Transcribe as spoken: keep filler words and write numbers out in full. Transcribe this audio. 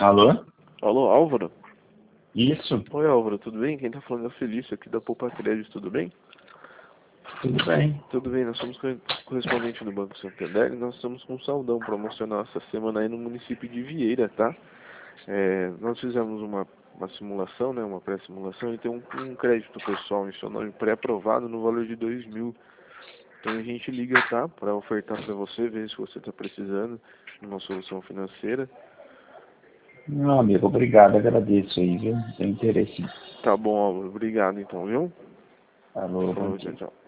Alô? Alô, Álvaro? Isso, Oi, Álvaro, tudo bem? Quem tá falando é o Felício aqui da Poupa Crédito, tudo bem? tudo bem. Tudo bem, nós somos corre- correspondente do Banco Santander e nós estamos com um saldão promocional essa semana aí no município de Vieira, tá? É, nós fizemos uma, uma simulação, né, uma pré-simulação e tem um, um crédito pessoal em seu nome pré-aprovado no valor de dois mil. Então a gente liga, tá, para ofertar para você, ver se você está precisando de uma solução financeira. Não, amigo, obrigado, agradeço aí, viu? Tem interesse. Tá bom, Álvaro, obrigado então, viu? Alô, bom Falou, tchau, dia. tchau.